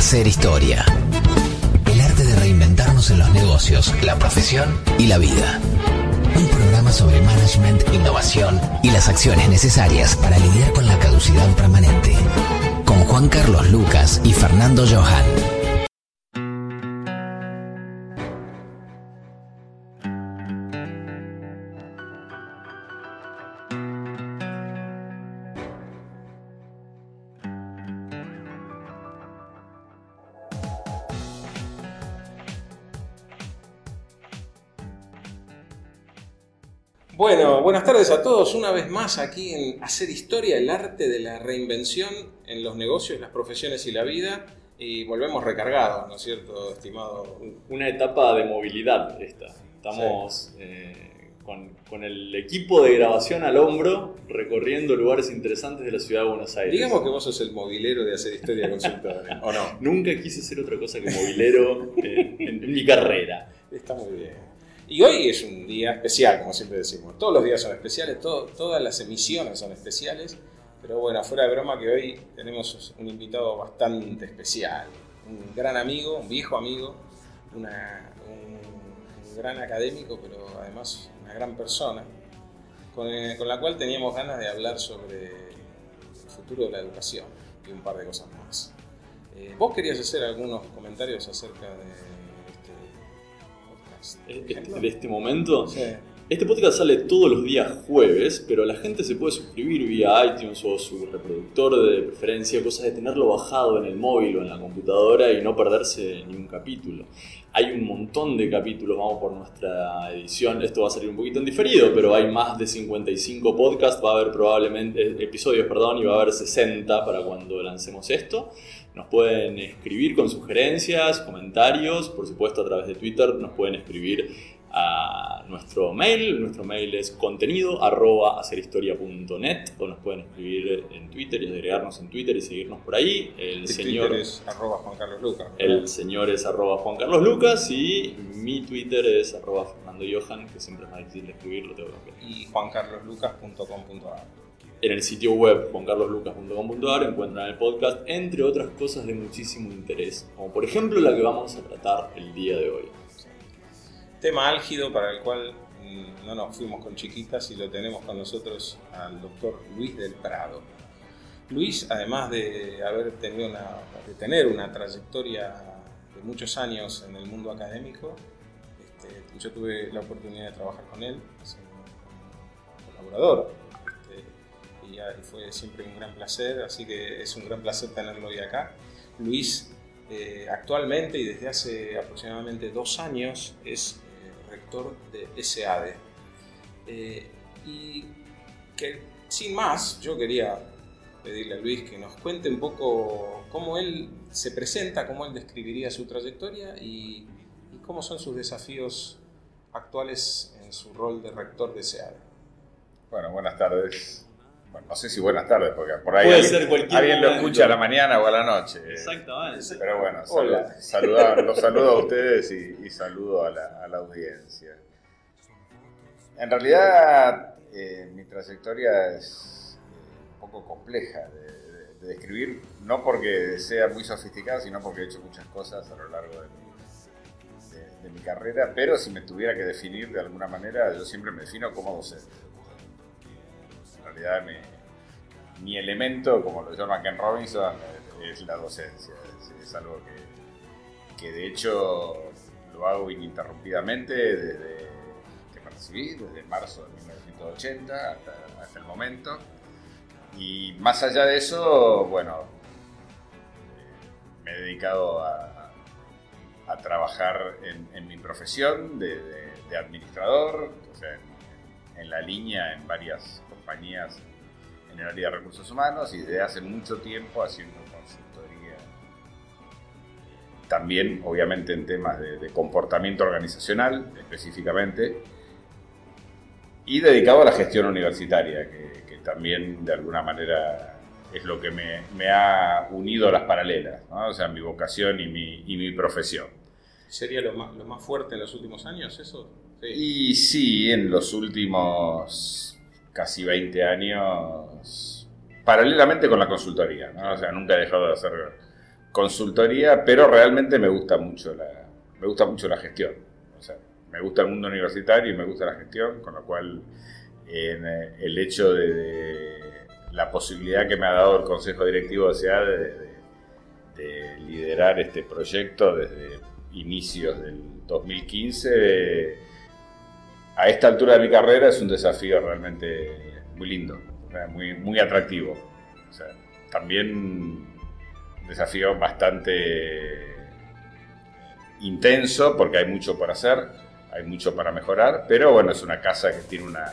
Hacer historia. El arte de reinventarnos en los negocios, la profesión y la vida. Un programa sobre management, innovación y las acciones necesarias para lidiar con la caducidad permanente. Con Juan Carlos Lucas y Fernando Johan. Bueno, buenas tardes a todos, una vez más aquí en Hacer Historia, el arte de la reinvención en los negocios, las profesiones y la vida. Y volvemos recargados, ¿no es cierto, estimado? Una etapa de movilidad esta. Estamos con el equipo de grabación al hombro, recorriendo lugares interesantes de la ciudad de Buenos Aires. Digamos que vos sos el movilero de Hacer Historia Consultor, ¿o no? Nunca quise ser otra cosa que movilero en mi carrera. Está muy bien. Y hoy es un día especial, como siempre decimos. Todos los días son especiales, todas las emisiones son especiales. Pero bueno, fuera de broma que hoy tenemos un invitado bastante especial. Un gran amigo, un viejo amigo, un gran académico, pero además una gran persona, con la cual teníamos ganas de hablar sobre el futuro de la educación y un par de cosas más. ¿Vos querías hacer algunos comentarios acerca de de este momento? Sí. Este podcast sale todos los días jueves, pero la gente se puede suscribir vía iTunes o su reproductor de preferencia, cosa de tenerlo bajado en el móvil o en la computadora y no perderse ni un capítulo. Hay un montón de capítulos, vamos por nuestra edición, esto va a salir un poquito en diferido, pero hay más de 55 podcasts, va a haber probablemente episodios, y va a haber 60 para cuando lancemos esto. Nos pueden escribir con sugerencias, comentarios, por supuesto a través de Twitter nos pueden escribir a nuestro mail es contenido@hacerhistoria.net, o nos pueden escribir en Twitter y agregarnos en Twitter y seguirnos por ahí. El Twitter es @Juan Carlos Lucas. El señor es @Juan Carlos Lucas y mi Twitter es @Fernando Johan, que siempre es más difícil de escribir, lo tengo que y juancarloslucas.com.ar. En el sitio web juancarloslucas.com.ar encuentran el podcast, entre otras cosas de muchísimo interés, como por ejemplo la que vamos a tratar el día de hoy. Tema álgido para el cual no nos fuimos con chiquitas y lo tenemos con nosotros al doctor Luis del Prado. Luis, además de tener una trayectoria de muchos años en el mundo académico, yo tuve la oportunidad de trabajar con él, como colaborador, y fue siempre un gran placer, así que es un gran placer tenerlo hoy acá. Luis, actualmente y desde hace aproximadamente 2 años, es rector de SADE. Y que sin más, yo quería pedirle a Luis que nos cuente un poco cómo él se presenta, cómo él describiría su trayectoria y cómo son sus desafíos actuales en su rol de rector de SADE. Bueno, buenas tardes. Bueno, no sé si buenas tardes, porque por ahí alguien lo escucha a la mañana o a la noche. Exactamente. Pero bueno, los saludo a ustedes y saludo a la audiencia. En realidad, mi trayectoria es un poco compleja de describir, no porque sea muy sofisticada, sino porque he hecho muchas cosas a lo largo de mi carrera, pero si me tuviera que definir de alguna manera, yo siempre me defino como docente. En realidad mi elemento, como lo llama Ken Robinson, es la docencia. Es algo que de hecho lo hago ininterrumpidamente desde que me recibí, desde marzo de 1980 hasta el momento. Y más allá de eso, bueno, me he dedicado a trabajar en mi profesión de administrador, o sea, en la línea en varias compañías en el área de recursos humanos, y desde hace mucho tiempo haciendo consultoría, también obviamente en temas de comportamiento organizacional específicamente, y dedicado a la gestión universitaria, que también de alguna manera es lo que me ha unido a las paralelas, ¿no? O sea, mi vocación y mi profesión. ¿Sería lo más fuerte en los últimos años eso? Sí. Y sí, en los últimos casi 20 años, paralelamente con la consultoría, ¿no? O sea, nunca he dejado de hacer consultoría, pero realmente me gusta mucho la gestión. O sea, me gusta el mundo universitario y me gusta la gestión, con lo cual el hecho de la posibilidad que me ha dado el Consejo Directivo de SEAD de liderar este proyecto desde inicios del 2015, a esta altura de mi carrera es un desafío realmente muy lindo, muy, muy atractivo. O sea, también un desafío bastante intenso porque hay mucho por hacer, hay mucho para mejorar, pero bueno, es una casa que tiene una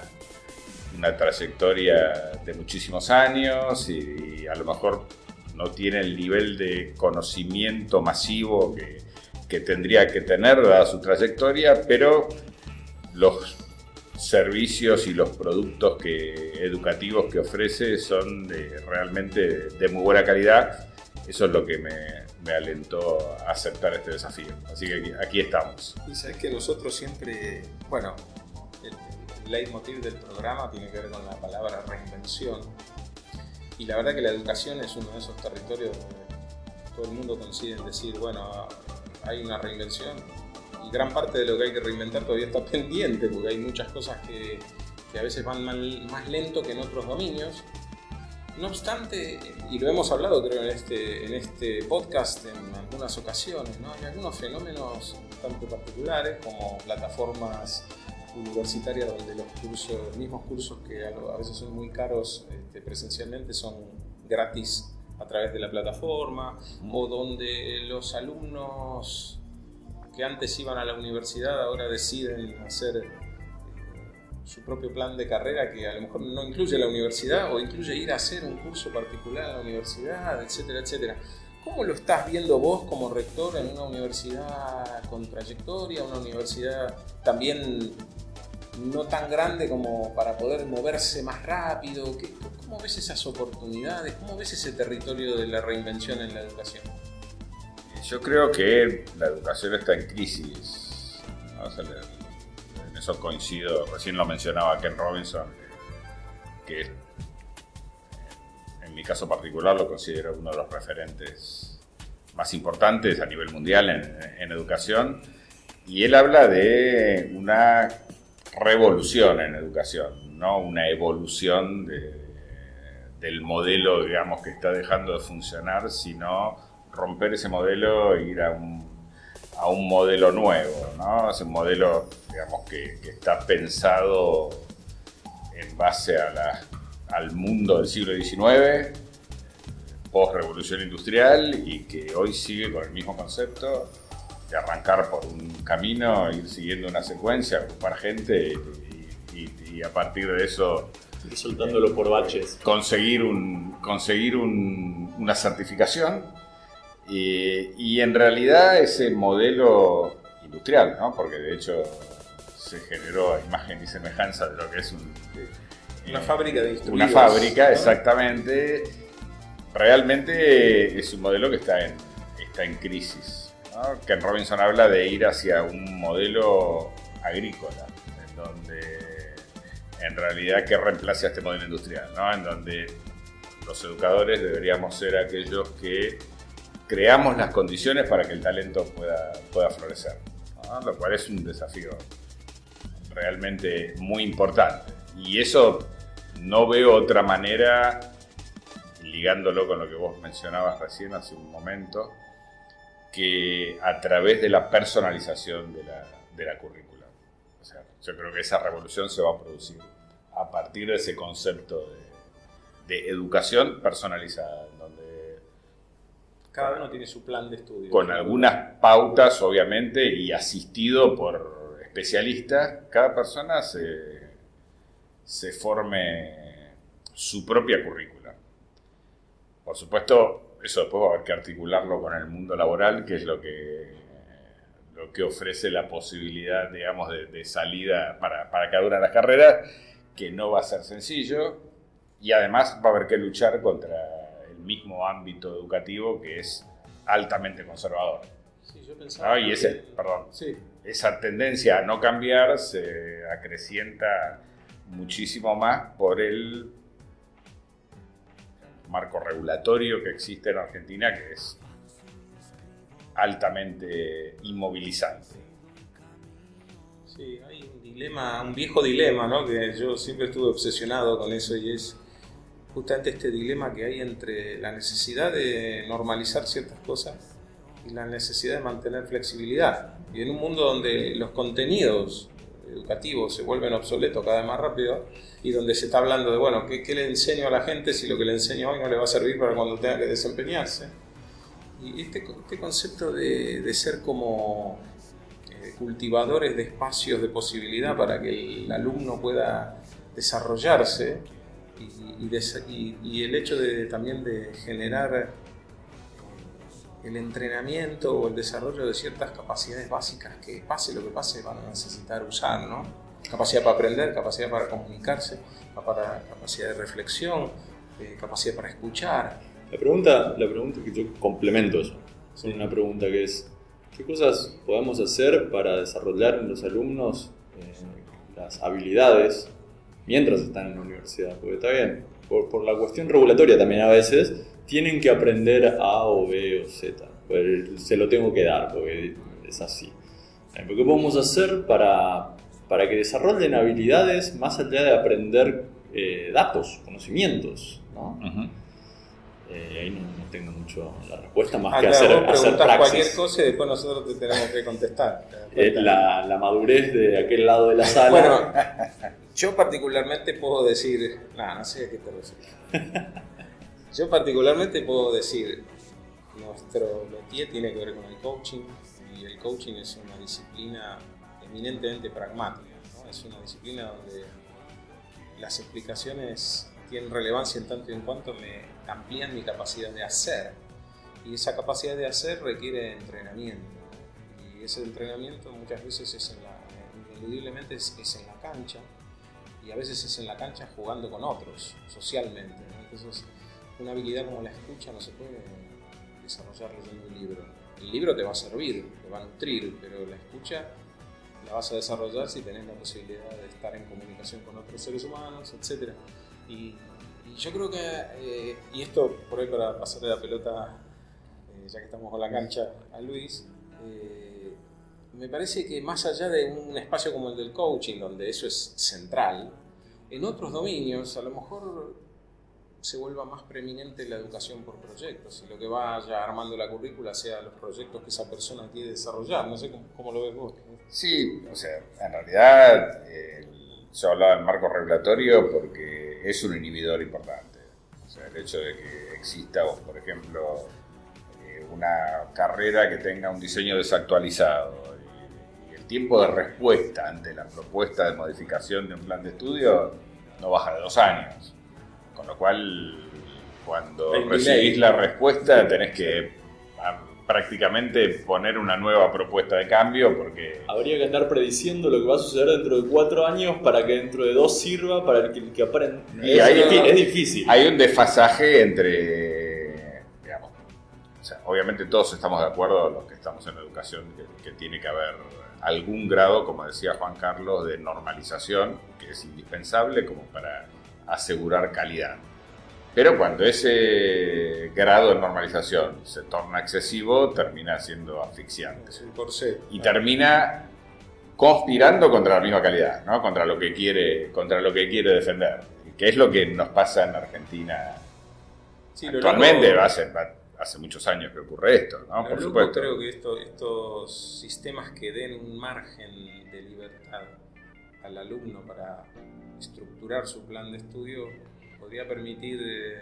trayectoria de muchísimos años y a lo mejor no tiene el nivel de conocimiento masivo que tendría que tener dada su trayectoria, pero los servicios y los productos educativos que ofrece son realmente de muy buena calidad. Eso es lo que me alentó a aceptar este desafío. Así que aquí estamos. Y sabes que nosotros siempre, bueno, el leitmotiv del programa tiene que ver con la palabra reinvención. Y la verdad que la educación es uno de esos territorios donde todo el mundo coincide en decir, bueno, hay una reinvención y gran parte de lo que hay que reinventar todavía está pendiente, porque hay muchas cosas que a veces van más lento que en otros dominios. No obstante, y lo hemos hablado creo en este podcast en algunas ocasiones, ¿no? Hay algunos fenómenos bastante particulares como plataformas universitarias donde los mismos cursos que a veces son muy caros presencialmente son gratis a través de la plataforma, o donde los alumnos que antes iban a la universidad ahora deciden hacer su propio plan de carrera que a lo mejor no incluye la universidad o incluye ir a hacer un curso particular a la universidad, etcétera, etcétera. ¿Cómo lo estás viendo vos como rector en una universidad con trayectoria, una universidad también no tan grande como para poder moverse más rápido? ¿Cómo ves esas oportunidades? ¿Cómo ves ese territorio de la reinvención en la educación? Yo creo que la educación está en crisis, ¿no? O sea, en eso coincido. Recién lo mencionaba Ken Robinson, que en mi caso particular lo considero uno de los referentes más importantes a nivel mundial en educación. Y él habla de una revolución en educación, no una evolución del modelo, digamos, que está dejando de funcionar, sino romper ese modelo e ir a un modelo nuevo, ¿no? Es un modelo, digamos, que está pensado en base al mundo del siglo XIX, post-revolución industrial, y que hoy sigue con el mismo concepto de arrancar por un camino, ir siguiendo una secuencia, agrupar gente y a partir de eso ir soltándolo por baches, conseguir una certificación y en realidad ese modelo industrial, ¿no? Porque de hecho se generó a imagen y semejanza de lo que es una fábrica de instruidos. Una fábrica, ¿no? ¿No? Exactamente. Realmente es un modelo que está en crisis, ¿no? Ken Robinson habla de ir hacia un modelo agrícola, en donde en realidad que reemplace a este modelo industrial, ¿no? En donde los educadores deberíamos ser aquellos que creamos las condiciones para que el talento pueda florecer, ¿no? Lo cual es un desafío realmente muy importante. Y eso no veo otra manera, ligándolo con lo que vos mencionabas recién hace un momento, que a través de la personalización de la currícula. O sea, yo creo que esa revolución se va a producir a partir de ese concepto de educación personalizada, en donde cada uno tiene su plan de estudio. Con algunas pautas, obviamente, y asistido por especialistas, cada persona se forme su propia currícula. Por supuesto, eso después va a haber que articularlo con el mundo laboral, que es lo que ofrece la posibilidad, digamos, de salida para cada una de las carreras, que no va a ser sencillo, y además va a haber que luchar contra el mismo ámbito educativo que es altamente conservador. Sí, yo pensaba, ¿no? Y esa tendencia a no cambiar se acrecienta muchísimo más por el marco regulatorio que existe en Argentina, que es altamente inmovilizante. Sí, hay un dilema, un viejo dilema, ¿no? Que yo siempre estuve obsesionado con eso, y es justamente este dilema que hay entre la necesidad de normalizar ciertas cosas y la necesidad de mantener flexibilidad. Y en un mundo donde los contenidos educativos se vuelven obsoletos cada vez más rápido, y donde se está hablando de, bueno, ¿qué le enseño a la gente si lo que le enseño hoy no le va a servir para cuando tenga que desempeñarse? Y este concepto de ser como cultivadores de espacios de posibilidad para que el alumno pueda desarrollarse, y el hecho también de generar el entrenamiento o el desarrollo de ciertas capacidades básicas que pase lo que pase van a necesitar usar, ¿no? Capacidad para aprender, capacidad para comunicarse, capacidad de reflexión, capacidad para escuchar. La pregunta que yo complemento eso, es una pregunta que es: ¿qué cosas podemos hacer para desarrollar en los alumnos las habilidades mientras están en la universidad? Porque está bien, por la cuestión regulatoria también a veces tienen que aprender A o B o Z, pues se lo tengo que dar porque es así. ¿Pero qué podemos hacer para que desarrollen habilidades más allá de aprender datos, conocimientos, ¿no? Uh-huh. Ahí no tengo mucho la respuesta más que Claro, hacer vos preguntás praxis. cualquier cosa y después nosotros te tenemos que contestar. La madurez de aquel lado de la sala. Bueno, yo particularmente puedo decir... No sé a qué te refieres. Yo particularmente puedo decir, nuestro métier tiene que ver con el coaching, y el coaching es una disciplina eminentemente pragmática, ¿no? Es una disciplina donde las explicaciones tienen relevancia en tanto y en cuanto me amplían mi capacidad de hacer, y esa capacidad de hacer requiere entrenamiento, y ese entrenamiento muchas veces ineludiblemente es en la cancha, y a veces es en la cancha jugando con otros, socialmente, ¿no? Entonces, una habilidad como la escucha no se puede desarrollar leyendo un libro. El libro te va a servir, te va a nutrir, pero la escucha la vas a desarrollar si tenés la posibilidad de estar en comunicación con otros seres humanos, etc. Y yo creo que, y esto por ahí para pasarle la pelota, ya que estamos con la cancha, a Luis, me parece que más allá de un espacio como el del coaching, donde eso es central, en otros dominios a lo mejor se vuelva más preeminente la educación por proyectos, y lo que vaya armando la currícula sea los proyectos que esa persona quiere desarrollar. No sé cómo lo ves vos. Sí, o sea, en realidad yo hablaba del marco regulatorio porque es un inhibidor importante. O sea, el hecho de que exista, por ejemplo, una carrera que tenga un diseño desactualizado y el tiempo de respuesta ante la propuesta de modificación de un plan de estudio no baja de 2 años. Con lo cual, cuando recibís la respuesta, tenés que prácticamente poner una nueva propuesta de cambio, porque... Habría que andar prediciendo lo que va a suceder dentro de 4 años para que dentro de 2 sirva para el que aprenda. Es difícil. Hay un desfasaje entre, digamos, o sea, obviamente todos estamos de acuerdo, los que estamos en la educación, que tiene que haber algún grado, como decía Juan Carlos, de normalización, que es indispensable como para asegurar calidad. Pero cuando ese grado de normalización se torna excesivo, termina siendo asfixiante. Es un corset. Y termina conspirando contra la misma calidad, ¿no? Contra lo que quiere defender. Que es lo que nos pasa en Argentina sí, actualmente. Hace muchos años que ocurre esto, ¿no? Por supuesto. Creo que estos sistemas que den un margen de libertad al alumno para estructurar su plan de estudio podría permitir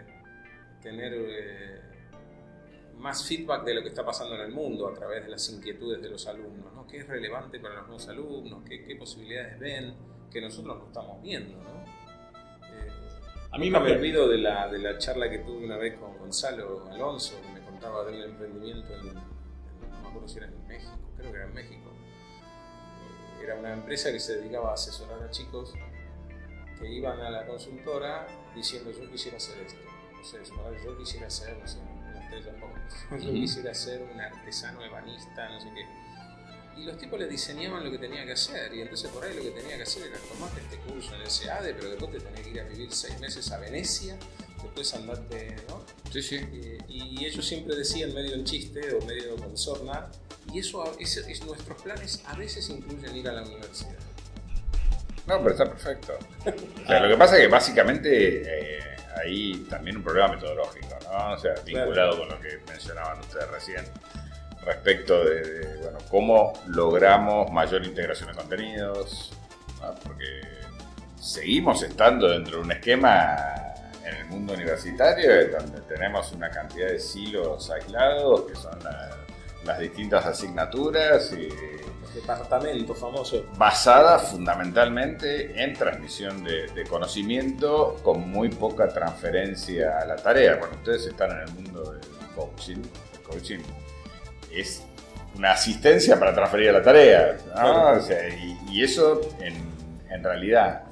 tener más feedback de lo que está pasando en el mundo a través de las inquietudes de los alumnos, ¿no? ¿Qué es relevante para los nuevos alumnos? ¿Qué posibilidades ven que nosotros no estamos viendo, ¿no? A mí me olvido de la charla que tuve una vez con Gonzalo Alonso, que me contaba de un emprendimiento no me acuerdo si era en México, creo que era en México. Era una empresa que se dedicaba a asesorar a chicos que iban a la consultora diciendo: yo quisiera hacer esto, no sé, yo quisiera ser, no sé, una estrella pop, yo quisiera ser un artesano ebanista, no sé qué. Y los tipos les diseñaban lo que tenía que hacer, y entonces por ahí lo que tenía que hacer era: tomate este curso en el SEADE, pero después te tenés que ir a vivir 6 meses a Venecia, después andate, ¿no? Sí. Y ellos siempre decían medio en chiste o medio con sorna, y eso es nuestros planes a veces incluyen ir a la universidad. No, pero está perfecto. O sea, lo que pasa es que básicamente hay también un problema metodológico, ¿no? O sea, vinculado con lo que mencionaban ustedes recién, respecto de bueno, cómo logramos mayor integración de contenidos, ¿no? Porque seguimos estando dentro de un esquema en el mundo universitario donde tenemos una cantidad de silos aislados que son las distintas asignaturas y departamento famoso, basada fundamentalmente en transmisión de conocimiento con muy poca transferencia a la tarea. Cuando ustedes están en el mundo del coaching, el coaching es una asistencia para transferir a la tarea, ¿no? Claro. O sea, y eso en realidad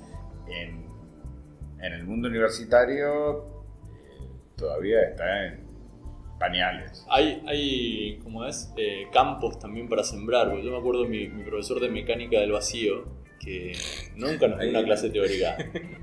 en el mundo universitario todavía está en pañales. Hay ¿cómo es? Campos también para sembrar. Porque yo me acuerdo de mi profesor de mecánica del vacío, que nunca nos dio una clase teórica.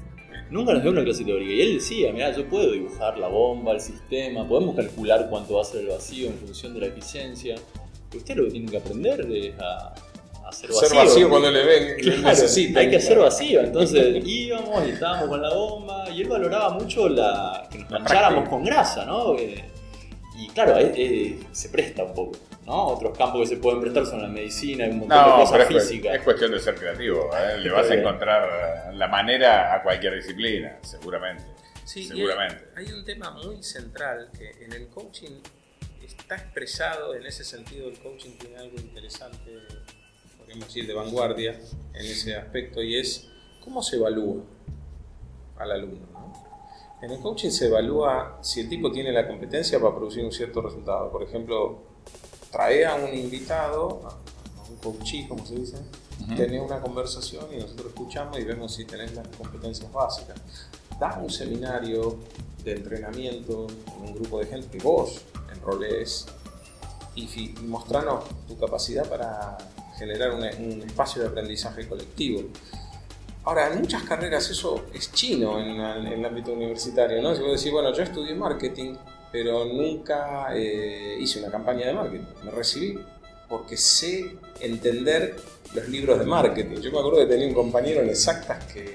Y él decía, mirá, yo puedo dibujar la bomba, el sistema, podemos calcular cuánto va a ser el vacío en función de la eficiencia. Pero usted lo que tiene que aprender es a hacer vacío. Hacer vacío cuando le ven, claro, necesita. hay que hacer vacío. Entonces íbamos y estábamos con la bomba y él valoraba mucho que nos mancháramos con grasa, ¿no? Y claro, se presta un poco, ¿no? Otros campos que se pueden prestar son la medicina y un montón de cosas físicas. Es cuestión de ser creativo, ¿eh? Le vas a encontrar la manera a cualquier disciplina, seguramente. Sí, seguramente. Hay un tema muy central que en el coaching está expresado, en ese sentido el coaching tiene algo interesante, podríamos decir de vanguardia en ese aspecto, y es cómo se evalúa al alumno, ¿no? En el coaching se evalúa si el tipo tiene la competencia para producir un cierto resultado. Por ejemplo, trae a un invitado, a un coachee, como se dice, tenés una conversación y nosotros escuchamos y vemos si tenés las competencias básicas. Da un seminario de entrenamiento con un grupo de gente que vos enrolés y mostranos tu capacidad para generar un espacio de aprendizaje colectivo. Ahora, en muchas carreras eso es chino en el ámbito universitario, ¿no? Si vos decís, bueno, yo estudié marketing, pero nunca hice una campaña de marketing. Me recibí porque sé entender los libros de marketing. Yo me acuerdo que tenía un compañero en Exactas que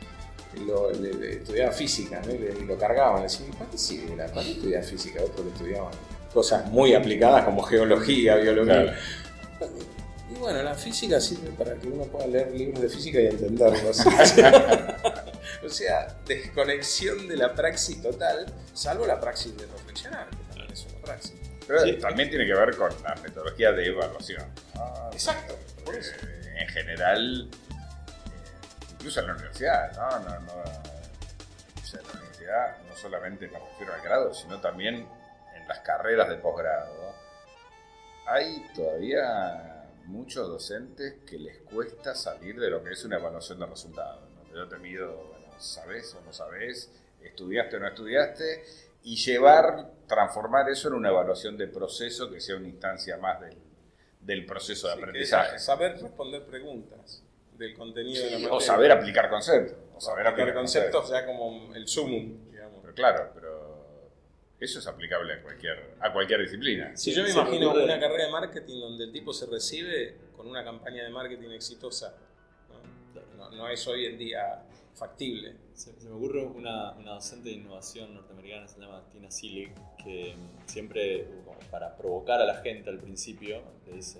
le estudiaba física, ¿no? Y lo cargaban. Le decían, ¿para qué sirve? ¿Para qué estudiar física? Otros que estudiaban cosas muy aplicadas como geología, biología. Claro. Y bueno, la física sirve para que uno pueda leer libros de física y entenderlos. O sea, desconexión de la praxis total, salvo la praxis de reflexionar, que también es una praxis. Pero sí, también tiene que ver con la metodología de evaluación, ¿no? Exacto, por eso. En general, incluso en la universidad, ¿no? O sea, en la universidad no solamente me refiero al grado, sino también en las carreras de posgrado. Hay todavía muchos docentes que les cuesta salir de lo que es una evaluación de resultados, ¿no? Yo te mido, bueno, ¿sabés o no sabés? ¿Estudiaste o no estudiaste? Y transformar eso en una evaluación de proceso que sea una instancia más del proceso de aprendizaje. Saber responder preguntas del contenido de la materia. O saber aplicar conceptos. O saber aplicar conceptos ya como el sumum, digamos. Pero claro, eso es aplicable a cualquier disciplina. Si yo me imagino una carrera de marketing donde el tipo se recibe con una campaña de marketing exitosa, no es hoy en día factible. Se me ocurre una docente de innovación norteamericana, se llama Tina Seelig, que siempre, para provocar a la gente al principio, le dice,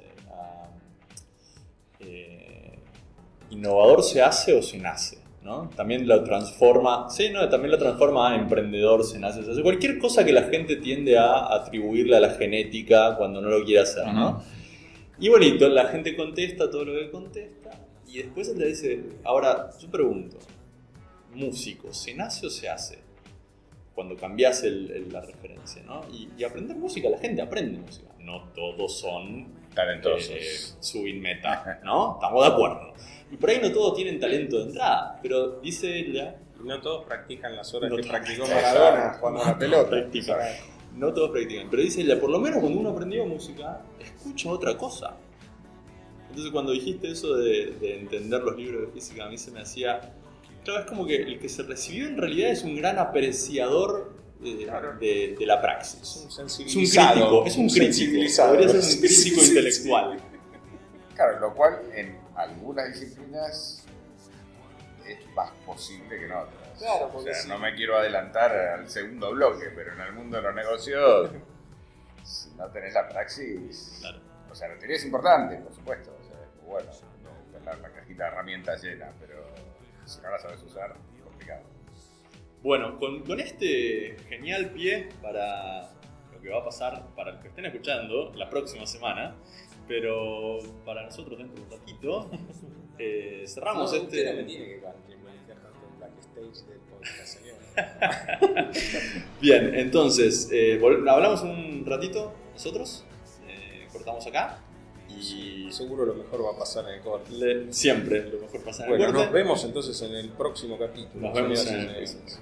¿innovador se hace o se nace? ¿No? También lo transforma, también lo transforma a emprendedor, se nace, se hace. Cualquier cosa que la gente tiende a atribuirle a la genética cuando no lo quiere hacer, ¿no? Y bonito, la gente contesta todo lo que contesta y después él le dice, ahora yo pregunto, músico, ¿se nace o se hace? Cuando cambias la referencia, ¿no? Y aprender música, la gente aprende música. No todos son talentosos. Subin meta, ¿no? Estamos de acuerdo. Y por ahí no todos tienen talento de entrada, pero dice ella... Y no todos practican las horas que practicó Maradona jugando a la pelota. No todos practican, pero dice ella, por lo menos cuando uno aprendió música, escucha otra cosa. Entonces cuando dijiste eso de entender los libros de física, a mí se me hacía Claro, es como que el que se recibió en realidad es un gran apreciador de la praxis. Es un Es sensibilizado. un crítico. Podría ser un crítico intelectual. Claro, lo cual en algunas disciplinas es más posible que en otras. Claro, O porque sea, sí. no me quiero adelantar al segundo bloque, pero en el mundo de los negocios, si no tenés la praxis, Claro. o sea, la teoría es importante, por supuesto, o sea, es bueno, tener la cajita de herramientas llena, pero si no la sabes usar, es complicado. Bueno, con este genial pie para lo que va a pasar para los que estén escuchando la próxima semana, pero para nosotros dentro de un ratito, cerramos No, usted no me este... tiene que manejar tanto el backstage del podcast, señor. Bien, entonces, hablamos un ratito nosotros, cortamos acá y Seguro lo mejor va a pasar en el corte. siempre lo mejor pasa en el Bueno, corte. nos vemos entonces en el próximo capítulo. Nos vemos señoras y en el señores.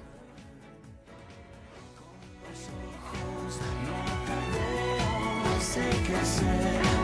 No sé qué hacer.